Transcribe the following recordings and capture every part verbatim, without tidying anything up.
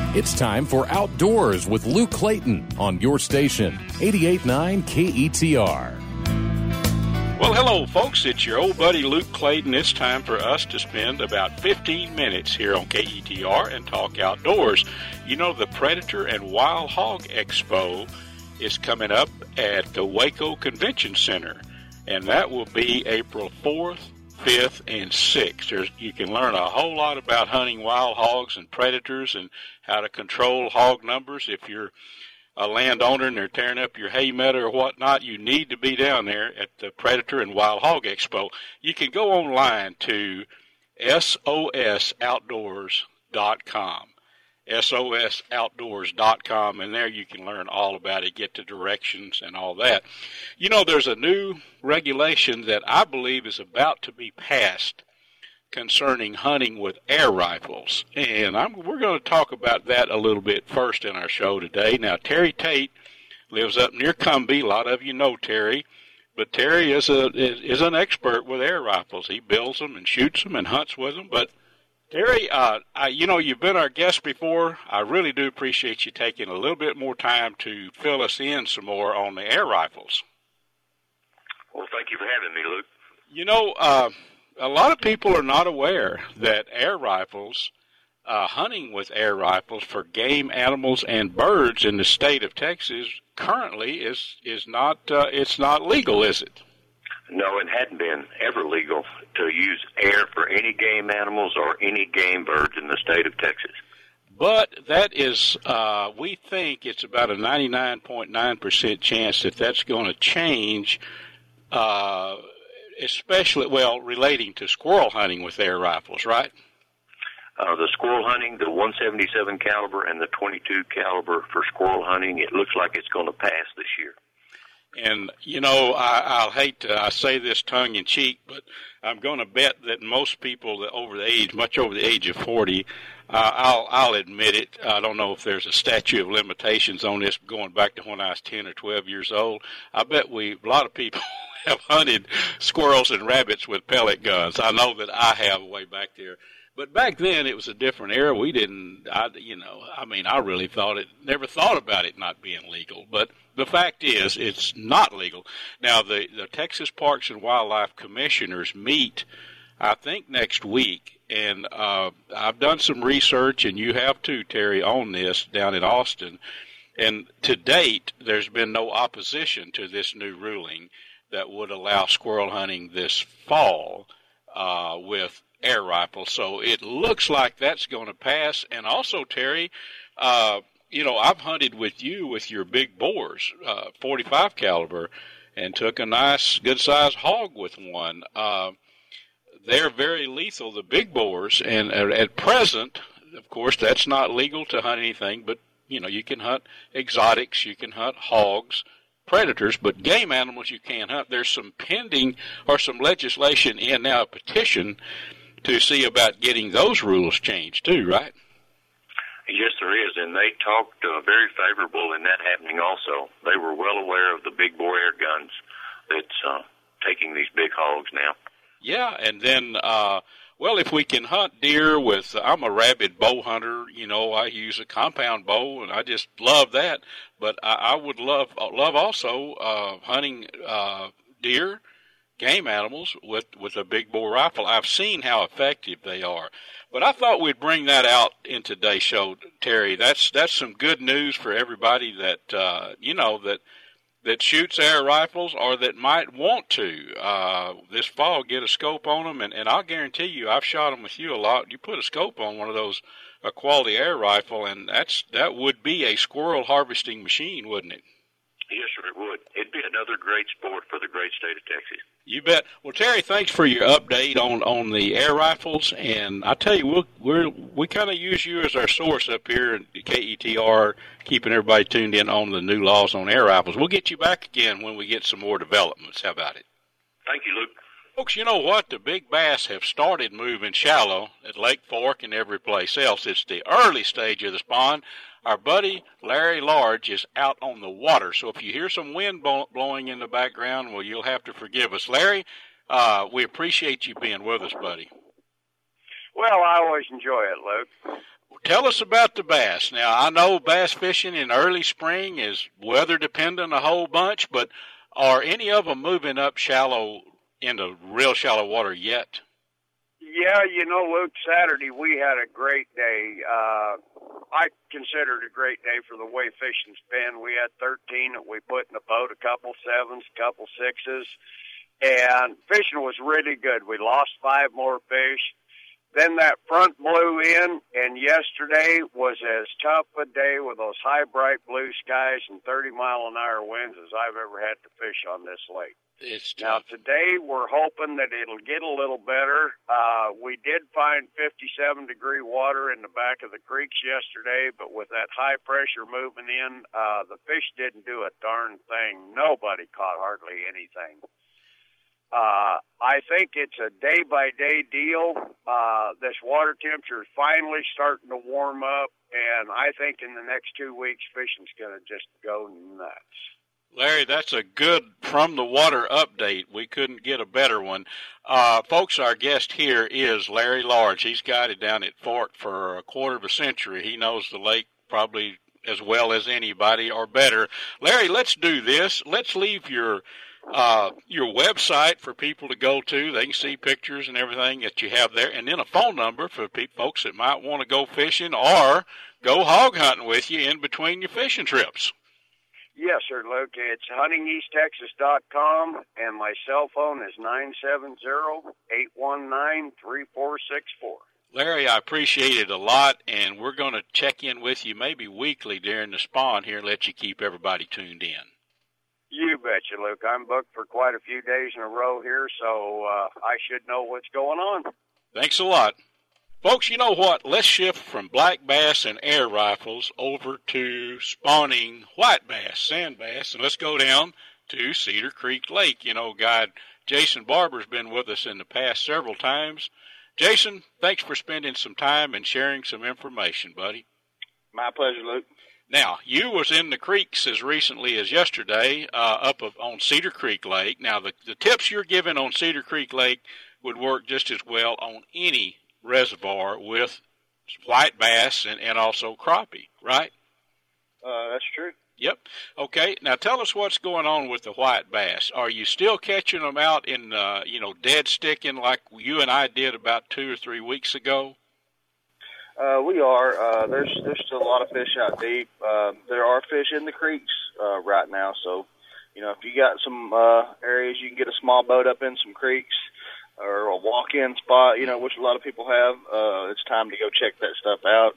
It's time for Outdoors with Luke Clayton on your station, eighty-eight point nine K E T R. Well, hello, folks. It's your old buddy Luke Clayton. It's time for us to spend about fifteen minutes here on K E T R and talk outdoors. You know, the Predator and Wild Hog Expo is coming up at the Waco Convention Center, and that will be April fourth, fifth, and sixth. There's, you can learn a whole lot about hunting wild hogs and predators and how to control hog numbers. If you're a landowner and they're tearing up your hay meadow or whatnot, you need to be down there at the Predator and Wild Hog Expo. You can go online to S O S outdoors dot com. S O S outdoors dot com, and there you can learn all about it, get the directions and all that. You know, there's a new regulation that I believe is about to be passed concerning hunting with air rifles, and I'm, we're going to talk about that a little bit first in our show today. Now, Terry Tate lives up near Cumbie. A lot of you know Terry, but Terry is a is, is an expert with air rifles. He builds them and shoots them and hunts with them. But Terry, uh, I, you know, you've been our guest before. I really do appreciate you taking a little bit more time to fill us in some more on the air rifles. Well, thank you for having me, Luke. You know, uh, a lot of people are not aware that air rifles, uh, hunting with air rifles for game animals and birds in the state of Texas currently is is not uh, it's not legal, is it? No, it hadn't been ever legal to use air for any game animals or any game birds in the state of Texas. But that is, uh, we think it's about a ninety-nine point nine percent chance that that's going to change, uh, especially, well, relating to squirrel hunting with air rifles, right? Uh, the squirrel hunting, the one seventy-seven caliber and the twenty-two caliber for squirrel hunting, it looks like it's going to pass this year. And, you know, I, I'll hate to I say this tongue-in-cheek, but I'm going to bet that most people that over the age, much over the age of forty, uh, I'll, I'll admit it, I don't know if there's a statute of limitations on this going back to when I was ten or twelve years old. I bet we, a lot of people have hunted squirrels and rabbits with pellet guns. I know that I have way back there. But back then, it was a different era. We didn't, I, you know, I mean, I really thought it, never thought about it not being legal. But the fact is, it's not legal. Now, the, the Texas Parks and Wildlife Commissioners meet, I think, next week. And uh, I've done some research, and you have too, Terry, on this down in Austin. And to date, there's been no opposition to this new ruling that would allow squirrel hunting this fall uh, with air rifles. So it looks like that's going to pass. And also, Terry, uh, you know, I've hunted with you with your big boars, uh, forty-five caliber, and took a nice, good-sized hog with one. Uh, they're very lethal, the big boars, and uh, at present, of course, that's not legal to hunt anything, but, you know, you can hunt exotics, you can hunt hogs, predators, but game animals you can't hunt. There's some pending or some legislation in now, a petition to see about getting those rules changed too, right? Yes, there is, and they talked uh, very favorable in that happening also. They were well aware of the big bore air guns that's uh, taking these big hogs now. Yeah, and then, uh, well, if we can hunt deer with, uh, I'm a rabid bow hunter, you know, I use a compound bow, and I just love that, but I, I would love love also uh, hunting uh, deer, game animals with, with a big bore rifle. I've seen how effective they are. But I thought we'd bring that out in today's show, Terry. That's that's some good news for everybody that, uh, you know, that that shoots air rifles or that might want to uh, this fall get a scope on them. And, and I'll guarantee you, I've shot them with you a lot. You put a scope on one of those, a quality air rifle, and that's that would be a squirrel harvesting machine, wouldn't it? Yes, sir, it would. It'd be another great sport for the great state of Texas. You bet. Well, Terry, thanks for your update on, on the air rifles. And I tell you, we'll, we're, we kind of use you as our source up here at K E T R, keeping everybody tuned in on the new laws on air rifles. We'll get you back again when we get some more developments. How about it? Thank you, Luke. Folks, you know what? The big bass have started moving shallow at Lake Fork and every place else. It's the early stage of the spawn. Our buddy Larry Large is out on the water, so if you hear some wind blowing in the background, well, you'll have to forgive us. Larry, uh, we appreciate you being with us, buddy. Well, I always enjoy it, Luke. tell us about the bass. Now, I know bass fishing in early spring is weather dependent a whole bunch, but are any of them moving up shallow into real shallow water yet? Yeah, you know, Luke, Saturday we had a great day. Uh, I consider it a great day for the way fishing's been. We had thirteen that we put in the boat, a couple sevens, a couple sixes, and fishing was really good. We lost five more fish. Then that front blew in, and yesterday was as tough a day with those high, bright blue skies and thirty mile an hour winds as I've ever had to fish on this lake. It's Now, tough. today we're hoping that it'll get a little better. Uh, we did find fifty-seven degree water in the back of the creeks yesterday, but with that high pressure moving in, uh, the fish didn't do a darn thing. Nobody caught hardly anything. Uh, I think it's a day-by-day deal. Uh, this water temperature is finally starting to warm up, and I think in the next two weeks, fishing's going to just go nuts. Larry, that's a good from-the-water update. We couldn't get a better one. Uh, folks, our guest here is Larry Large. He's guided down at Fort for a quarter of a century. He knows the lake probably as well as anybody or better. Larry, let's do this. Let's leave your uh, your website for people to go to. They can see pictures and everything that you have there, and then a phone number for pe- folks that might want to go fishing or go hog hunting with you in between your fishing trips. Yes, sir, Luke. It's hunting east texas dot com, and my cell phone is nine seven zero, eight one nine, three four six four. Larry, I appreciate it a lot, and we're going to check in with you maybe weekly during the spawn here and let you keep everybody tuned in. You betcha, Luke. I'm booked for quite a few days in a row here, so uh, I should know what's going on. Thanks a lot. Folks, you know what? Let's shift from black bass and air rifles over to spawning white bass, sand bass, and let's go down to Cedar Creek Lake. You know, guide Jason Barber's been with us in the past several times. Jason, thanks for spending some time and sharing some information, buddy. My pleasure, Luke. Now, you was in the creeks as recently as yesterday uh, up of, on Cedar Creek Lake. Now, the, the tips you're giving on Cedar Creek Lake would work just as well on any reservoir with white bass and, and also crappie, right? Uh, that's true. Yep. Okay. Now tell us what's going on with the white bass. Are you still catching them out in, uh, you know, dead sticking like you and I did about two or three weeks ago? Uh, we are. Uh, there's there's still a lot of fish out deep. Uh, there are fish in the creeks uh, right now. So, you know, if you got some uh, areas you can get a small boat up in some creeks, or a walk-in spot, you know, which a lot of people have, uh, it's time to go check that stuff out.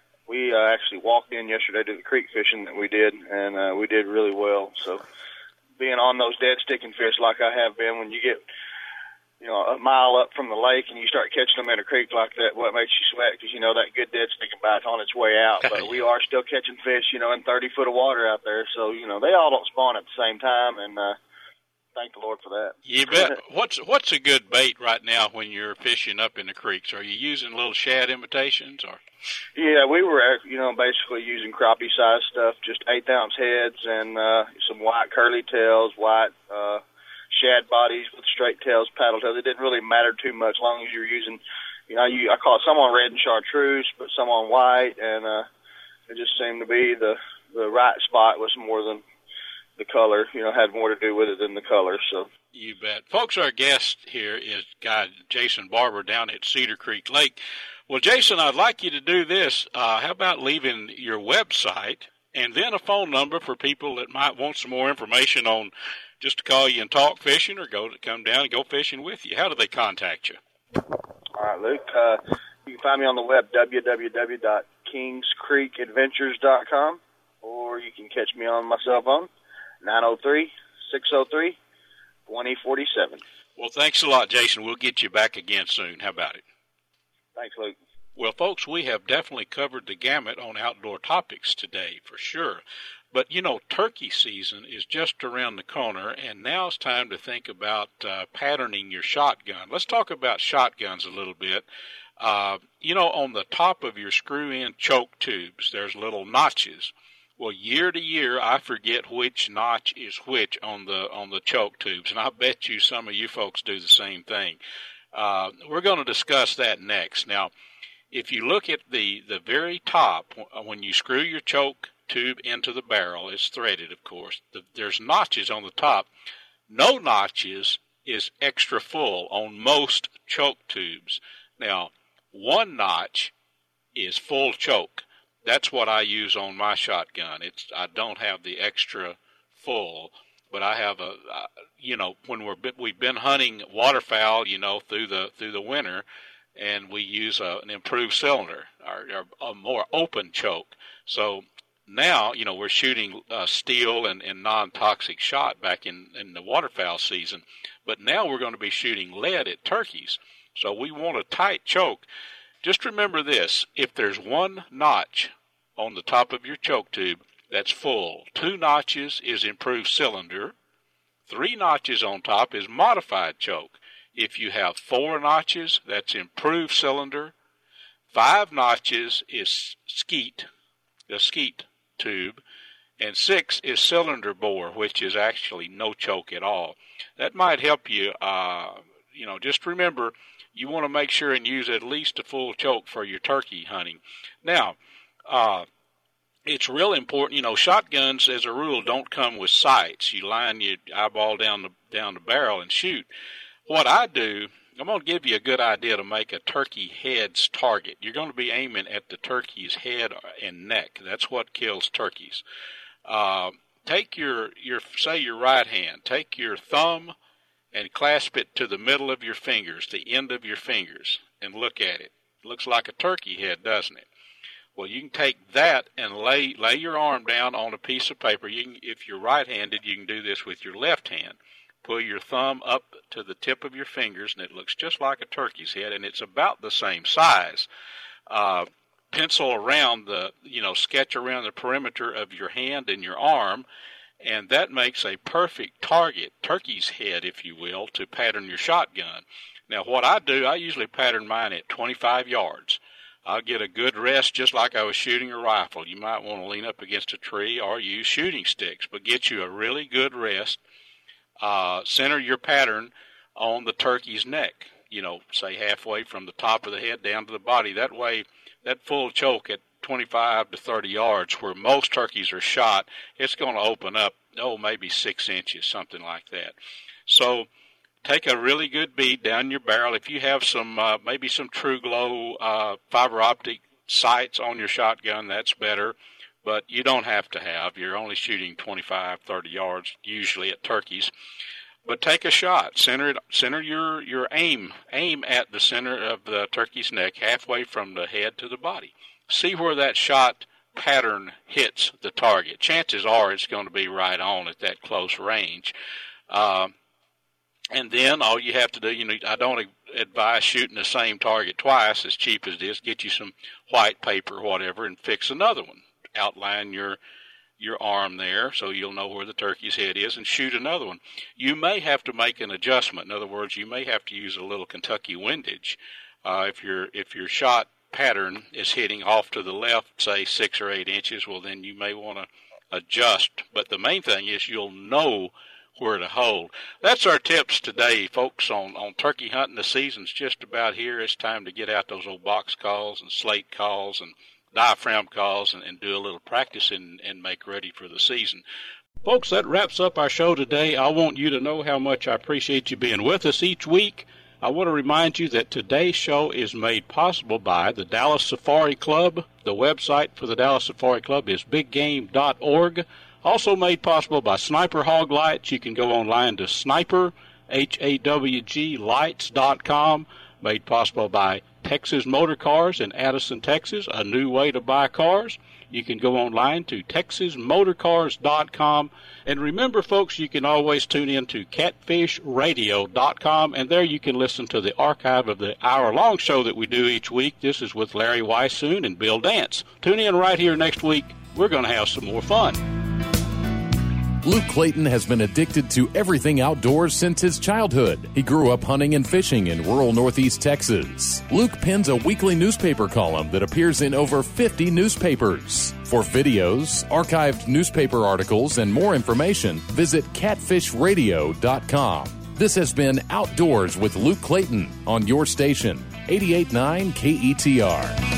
We uh, actually walked in yesterday to the creek fishing that we did, and uh, we did really well. So being on those dead sticking fish like I have been, when you get, you know, a mile up from the lake and you start catching them in a creek like that, what makes you sweat? Because, you know, that good dead sticking bite's on its way out. But we are still catching fish, you know, in thirty foot of water out there. So, you know, they all don't spawn at the same time, and uh, thank the Lord for that. You bet. What's what's a good bait right now when you're fishing up in the creeks? Are you using little shad imitations or? Yeah, we were, you know, basically using crappie size stuff, just eighth ounce heads and uh, some white curly tails, white uh, shad bodies with straight tails, paddle tails. It didn't really matter too much, as long as you're using, you know, you, I caught some on red and chartreuse, but some on white, and uh, it just seemed to be the the right spot was more than the color, you know, had more to do with it than the color. So you bet. Folks, our guest here is guide Jason Barber down at Cedar Creek Lake. Well, Jason, I'd like you to do this. Uh, how about leaving your website and then a phone number for people that might want some more information on just to call you and talk fishing or go to come down and go fishing with you? How do they contact you? All right, Luke. Uh, you can find me on the web, w w w dot kings creek adventures dot com, or you can catch me on my cell phone, nine oh three, six oh three, two oh four seven. Well, thanks a lot, Jason. We'll get you back again soon. How about it? Thanks, Luke. Well, folks, we have definitely covered the gamut on outdoor topics today, for sure. But, you know, turkey season is just around the corner, and now it's time to think about uh, patterning your shotgun. Let's talk about shotguns a little bit. Uh, you know, on the top of your screw-in choke tubes, there's little notches. Well, year to year, I forget which notch is which on the on the choke tubes, and I bet you some of you folks do the same thing. Uh, we're going to discuss that next. Now, if you look at the, the very top, when you screw your choke tube into the barrel, it's threaded, of course. The, there's notches on the top. No notches is extra full on most choke tubes. Now, one notch is full choke. That's what I use on my shotgun. It's I don't have the extra full, but I have a, uh, you know, when we're we've been hunting waterfowl, you know, through the through the winter, and we use a, an improved cylinder or, or a more open choke. So now, you know, we're shooting uh, steel and, and non-toxic shot back in, in the waterfowl season, but now we're going to be shooting lead at turkeys. So we want a tight choke. Just remember this, if there's one notch on the top of your choke tube, that's full. Two notches is improved cylinder. Three notches on top is modified choke. If you have four notches, that's improved cylinder. Five notches is skeet, the skeet tube. And six is cylinder bore, which is actually no choke at all. That might help you, uh, you know, just remember, you want to make sure and use at least a full choke for your turkey hunting. Now, uh, it's real important, you know, shotguns as a rule don't come with sights. You line your eyeball down the, down the barrel and shoot. What I do, I'm going to give you a good idea to make a turkey head's target. You're going to be aiming at the turkey's head and neck. That's what kills turkeys. Uh, take your, your, say your right hand, take your thumb and clasp it to the middle of your fingers, the end of your fingers, and look at it. It looks like a turkey head, doesn't it? Well, you can take that and lay lay your arm down on a piece of paper. You can, if you're right-handed, you can do this with your left hand. Pull your thumb up to the tip of your fingers, and it looks just like a turkey's head, and it's about the same size. Uh, pencil around the, you know, sketch around the perimeter of your hand and your arm, and that makes a perfect target, turkey's head, if you will, to pattern your shotgun. Now, what I do, I usually pattern mine at twenty-five yards. I'll get a good rest just like I was shooting a rifle. You might want to lean up against a tree or use shooting sticks, but get you a really good rest. Uh, center your pattern on the turkey's neck, you know, say halfway from the top of the head down to the body. That way, that full choke at twenty-five to thirty yards where most turkeys are shot, it's going to open up, oh, maybe six inches, something like that. So take a really good bead down your barrel. If you have some, uh, maybe some True Glow uh, fiber optic sights on your shotgun, that's better. But you don't have to have. You're only shooting twenty-five, thirty yards usually at turkeys. But take a shot. Center it, center your, your aim. Aim at the center of the turkey's neck, halfway from the head to the body. See where that shot pattern hits the target. Chances are it's going to be right on at that close range. Uh, and then all you have to do, you know, I don't advise shooting the same target twice, as cheap as it is. Get you some white paper or whatever and fix another one. Outline your your arm there so you'll know where the turkey's head is and shoot another one. You may have to make an adjustment. In other words, you may have to use a little Kentucky windage. Uh, if your if your shot pattern is hitting off to the left, say six or eight inches, well, then you may want to adjust. But the main thing is you'll know where to hold. That's our tips today, folks, on, on turkey hunting. The season's just about here. It's time to get out those old box calls and slate calls and diaphragm calls and, and do a little practice and, and make ready for the season. Folks, that wraps up our show today. I want you to know how much I appreciate you being with us each week. I want to remind you that today's show is made possible by the Dallas Safari Club. The website for the Dallas Safari Club is big game dot org. Also made possible by Sniper Hog Lights. You can go online to sniper, H A W G, lights dot com. Made possible by Texas Motor Cars in Addison, Texas, a new way to buy cars. You can go online to texas motor cars dot com. And remember, folks, you can always tune in to catfish radio dot com, and there you can listen to the archive of the hour-long show that we do each week. This is with Larry Weishuhn and Bill Dance. Tune in right here next week. We're going to have some more fun. Luke Clayton has been addicted to everything outdoors since his childhood. He grew up hunting and fishing in rural northeast Texas. Luke pens a weekly newspaper column that appears in over fifty newspapers. For videos, archived newspaper articles, and more information, visit catfish radio dot com. This has been Outdoors with Luke Clayton on your station, eighty-eight point nine K E T R.